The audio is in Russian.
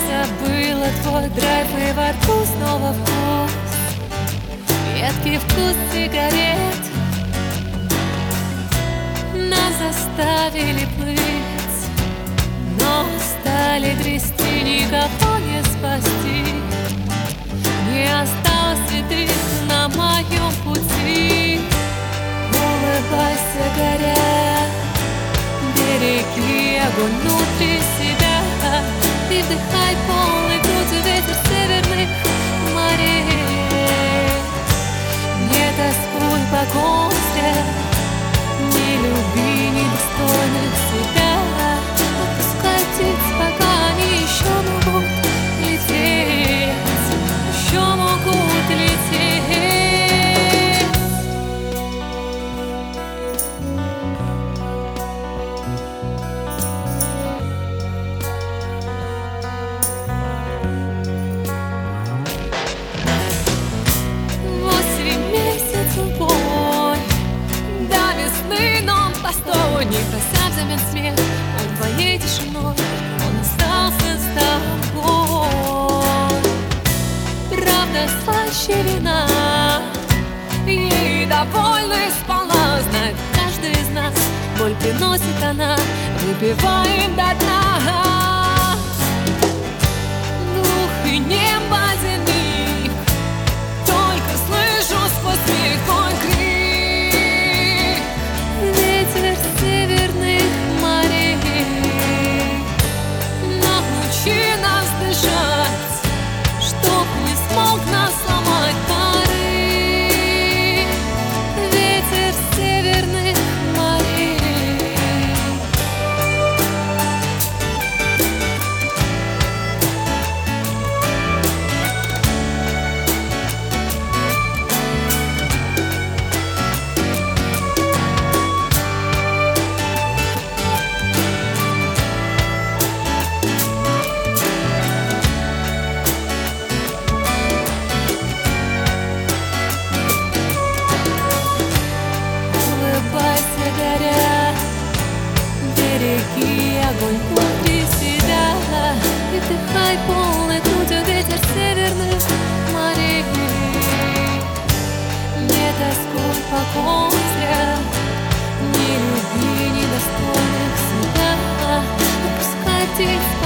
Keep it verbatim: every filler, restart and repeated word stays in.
забыла твой драйв, и во рту снова вкус, едкий вкус сигарет. Нас заставили плыть, но стали грести, никого не спасти. Не осталось святых на моем пути. Улыбайся, горя, береги огонь внутри себя и вдыхай полной грудью ветер северных морей. Не тоскуй по гостя, не люби недостойных себя. Отпускай птиц, пока они еще могут лететь, еще могут лететь. Не прося взамен смех, он твоей тишиной, он остался с тобой. Правда слаще вина, ей довольны сполна, знает каждый из нас, боль приносит она, выпиваем до дна. Дух и небо земных, только слышу сквозь смех твой крик. Ветер северных морей, научи нас дышать, чтоб не смог нас сломать порыв. Ветер северных морей. Горя, береги огонь внутри себя и вдыхай полной грудью ветер северных морей. Не тоскуй по ком зря, не люби недостойных себя. Отпускай птиц,